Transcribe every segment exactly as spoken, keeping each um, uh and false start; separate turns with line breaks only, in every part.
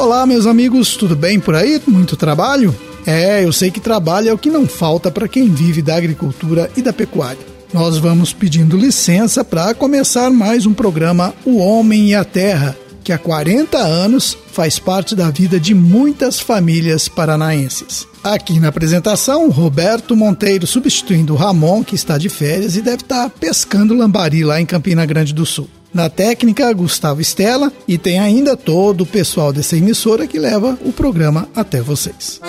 Olá, meus amigos, tudo bem por aí? Muito trabalho? É, eu sei que trabalho é o que não falta para quem vive da agricultura e da pecuária. Nós vamos pedindo licença para começar mais um programa O Homem e a Terra, que há quarenta anos faz parte da vida de muitas famílias paranaenses. Aqui na apresentação, Roberto Monteiro substituindo o Ramon, que está de férias e deve estar pescando lambari lá em Campina Grande do Sul. Na técnica, Gustavo Stella, e tem ainda todo o pessoal dessa emissora que leva o programa até vocês.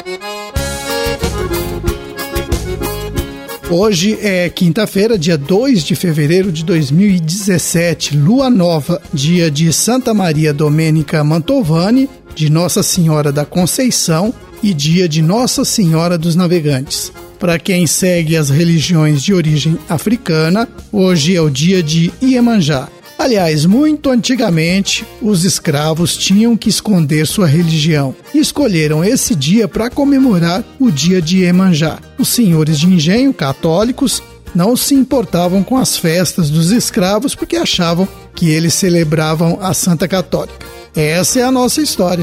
Hoje é quinta-feira, dia dois de fevereiro de dois mil e dezessete, lua nova, dia de Santa Maria Domênica Mantovani, de Nossa Senhora da Conceição e dia de Nossa Senhora dos Navegantes. Para quem segue as religiões de origem africana, hoje é o dia de Iemanjá. Aliás, muito antigamente, os escravos tinham que esconder sua religião e escolheram esse dia para comemorar o dia de Iemanjá. Os senhores de engenho católicos não se importavam com as festas dos escravos porque achavam que eles celebravam a Santa Católica. Essa é a nossa história.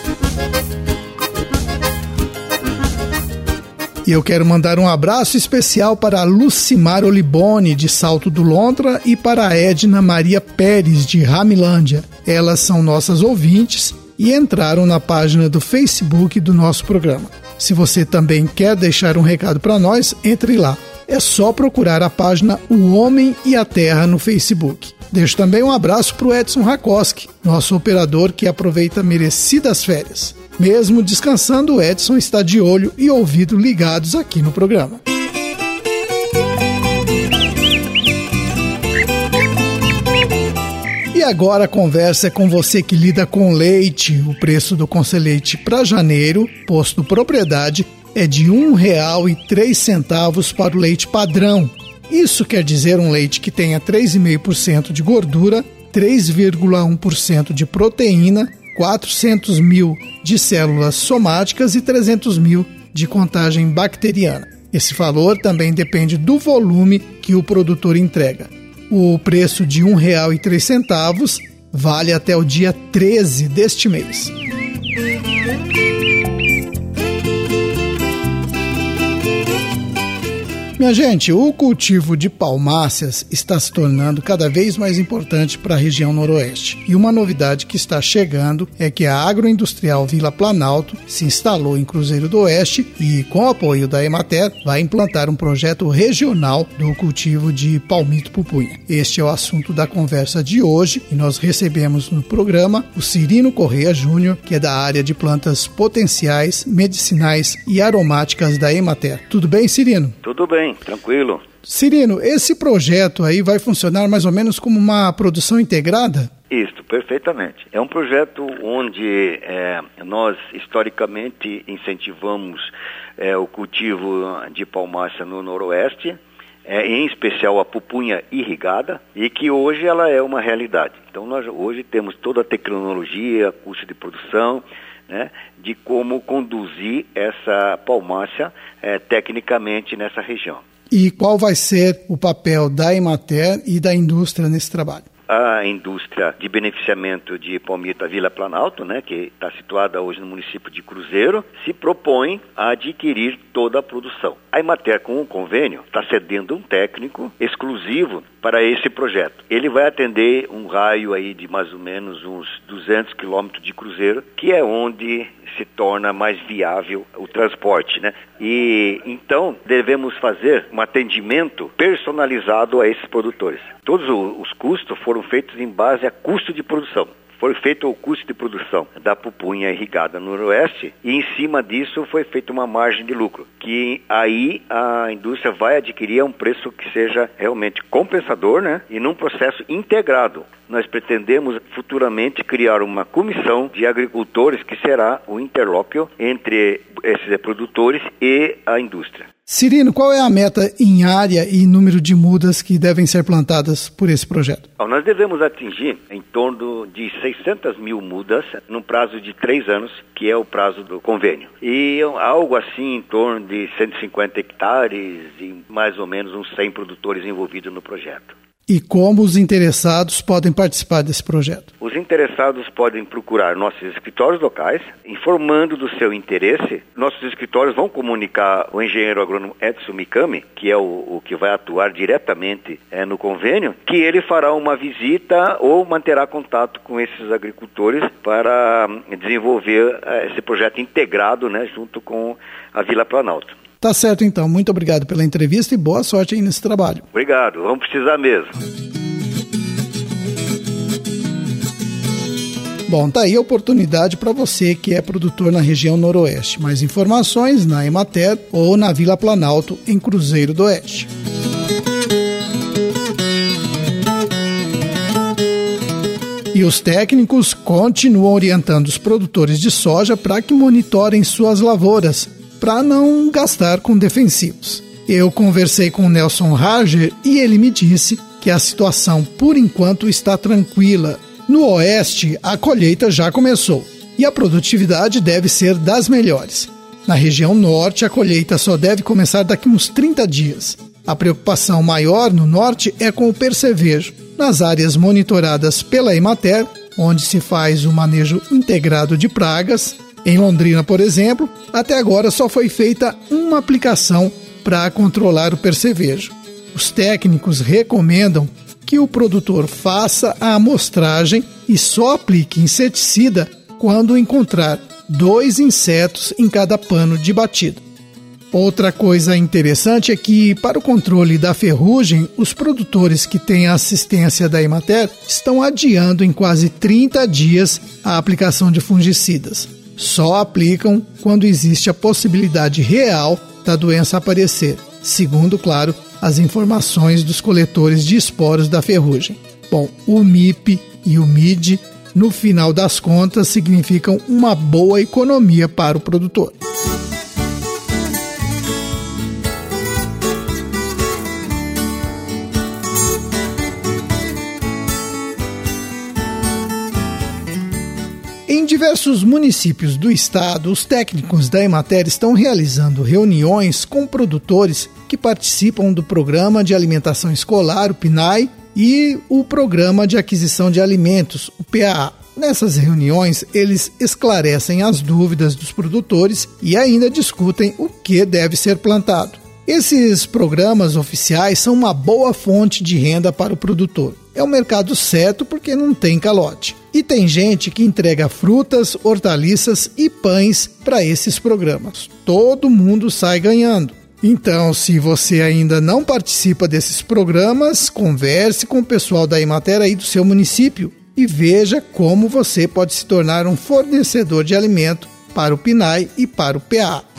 E eu quero mandar um abraço especial para a Lucimar Olibone, de Salto do Lontra, e para a Edna Maria Pérez, de Ramilândia. Elas são nossas ouvintes e entraram na página do Facebook do nosso programa. Se você também quer deixar um recado para nós, entre lá. É só procurar a página O Homem e a Terra no Facebook. Deixo também um abraço para o Edson Rakoski, nosso operador que aproveita merecidas férias. Mesmo descansando, o Edson está de olho e ouvido ligados aqui no programa. E agora a conversa é com você que lida com leite. O preço do Conselheite para janeiro, posto propriedade, é de um real e três centavos para o leite padrão. Isso quer dizer um leite que tenha três vírgula cinco por cento de gordura, três vírgula um por cento de proteína, quatrocentos mil de células somáticas e trezentos mil de contagem bacteriana. Esse valor também depende do volume que o produtor entrega. O preço de um real e três centavos vale até o dia treze deste mês. Minha gente, o cultivo de palmáceas está se tornando cada vez mais importante para a região noroeste. E uma novidade que está chegando é que a Agroindustrial Vila Planalto se instalou em Cruzeiro do Oeste e, com o apoio da Emater, vai implantar um projeto regional do cultivo de palmito pupunha. Este é o assunto da conversa de hoje e nós recebemos no programa o Cirino Correia Júnior, que é da área de plantas potenciais, medicinais e aromáticas da Emater. Tudo bem, Cirino?
Tudo bem. Tranquilo.
Cirino, esse projeto aí vai funcionar mais ou menos como uma produção integrada?
Isso, perfeitamente. É um projeto onde é, nós historicamente incentivamos é, o cultivo de palmácea no noroeste, é, em especial a pupunha irrigada, e que hoje ela é uma realidade. Então nós hoje temos toda a tecnologia, custo de produção, né, de como conduzir essa palmácea é, tecnicamente nessa região.
E qual vai ser o papel da Emater e da indústria nesse trabalho?
A indústria de beneficiamento de palmito Vila Planalto, né, que está situada hoje no município de Cruzeiro, se propõe a adquirir toda a produção. A Emater, com o convênio, está cedendo um técnico exclusivo para esse projeto. Ele vai atender um raio aí de mais ou menos uns duzentos quilômetros de Cruzeiro, que é onde se torna mais viável o transporte, né? E então devemos fazer um atendimento personalizado a esses produtores. Todos os custos foram feitos em base a custo de produção. Foi feito o custo de produção da pupunha irrigada no noroeste e em cima disso foi feita uma margem de lucro, que aí a indústria vai adquirir a um preço que seja realmente compensador, né? E num processo integrado. Nós pretendemos futuramente criar uma comissão de agricultores que será o interlóquio entre esses produtores e a indústria.
Cirino, qual é a meta em área e número de mudas que devem ser plantadas por esse projeto?
Bom, nós devemos atingir em torno de seiscentas mil mudas no prazo de três anos, que é o prazo do convênio. E algo assim em torno de cento e cinquenta hectares e mais ou menos uns cem produtores envolvidos no projeto.
E como os interessados podem participar desse projeto?
Os interessados podem procurar nossos escritórios locais, informando do seu interesse. Nossos escritórios vão comunicar o engenheiro agrônomo Edson Mikami, que é o, o que vai atuar diretamente é, no convênio, que ele fará uma visita ou manterá contato com esses agricultores para desenvolver é, esse projeto integrado, né, junto com a Vila Planalto.
Tá certo, então. Muito obrigado pela entrevista e boa sorte aí nesse trabalho.
Obrigado. Vamos precisar mesmo.
Bom, tá aí a oportunidade para você que é produtor na região noroeste. Mais informações na Emater ou na Vila Planalto, em Cruzeiro do Oeste. E os técnicos continuam orientando os produtores de soja para que monitorem suas lavouras, para não gastar com defensivos. Eu conversei com o Nelson Rager e ele me disse que a situação, por enquanto, está tranquila. No oeste, a colheita já começou e a produtividade deve ser das melhores. Na região norte, a colheita só deve começar daqui uns trinta dias. A preocupação maior no norte é com o percevejo. Nas áreas monitoradas pela Emater, onde se faz o manejo integrado de pragas, em Londrina, por exemplo, até agora só foi feita uma aplicação para controlar o percevejo. Os técnicos recomendam que o produtor faça a amostragem e só aplique inseticida quando encontrar dois insetos em cada pano de batida. Outra coisa interessante é que, para o controle da ferrugem, os produtores que têm a assistência da Emater estão adiando em quase trinta dias a aplicação de fungicidas. Só aplicam quando existe a possibilidade real da doença aparecer, segundo, claro, as informações dos coletores de esporos da ferrugem. Bom, o M I P e o M I D, no final das contas, significam uma boa economia para o produtor. Em diversos municípios do estado, os técnicos da Emater estão realizando reuniões com produtores que participam do Programa de Alimentação Escolar, o P N A E, e o Programa de Aquisição de Alimentos, o P A A. Nessas reuniões, eles esclarecem as dúvidas dos produtores e ainda discutem o que deve ser plantado. Esses programas oficiais são uma boa fonte de renda para o produtor. É o mercado certo porque não tem calote. E tem gente que entrega frutas, hortaliças e pães para esses programas. Todo mundo sai ganhando. Então, se você ainda não participa desses programas, converse com o pessoal da Emater aí do seu município e veja como você pode se tornar um fornecedor de alimento para o P N A E e para o P A A.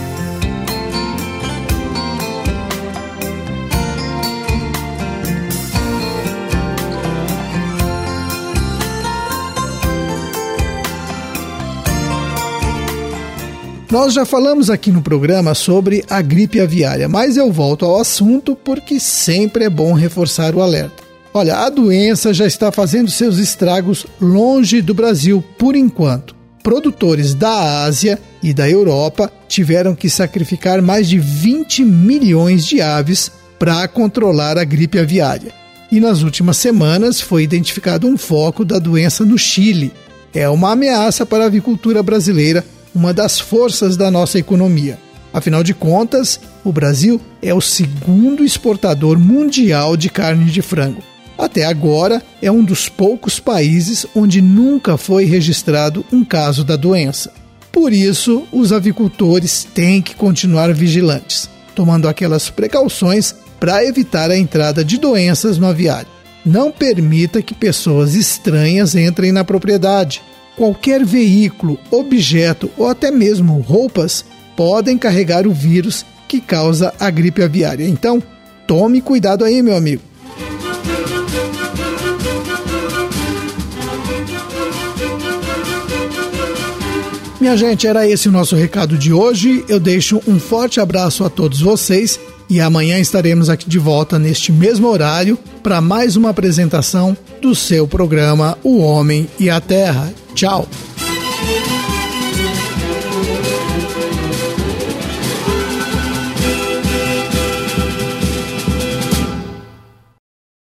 Nós já falamos aqui no programa sobre a gripe aviária, mas eu volto ao assunto porque sempre é bom reforçar o alerta. Olha, a doença já está fazendo seus estragos longe do Brasil por enquanto. Produtores da Ásia e da Europa tiveram que sacrificar mais de vinte milhões de aves para controlar a gripe aviária. E nas últimas semanas foi identificado um foco da doença no Chile. É uma ameaça para a avicultura brasileira, uma das forças da nossa economia. Afinal de contas, o Brasil é o segundo exportador mundial de carne de frango. Até agora, é um dos poucos países onde nunca foi registrado um caso da doença. Por isso, os avicultores têm que continuar vigilantes, tomando aquelas precauções para evitar a entrada de doenças no aviário. Não permita que pessoas estranhas entrem na propriedade. Qualquer veículo, objeto ou até mesmo roupas podem carregar o vírus que causa a gripe aviária. Então, tome cuidado aí, meu amigo. Minha gente, era esse o nosso recado de hoje. Eu deixo um forte abraço a todos vocês e amanhã estaremos aqui de volta neste mesmo horário para mais uma apresentação do seu programa O Homem e a Terra. Tchau!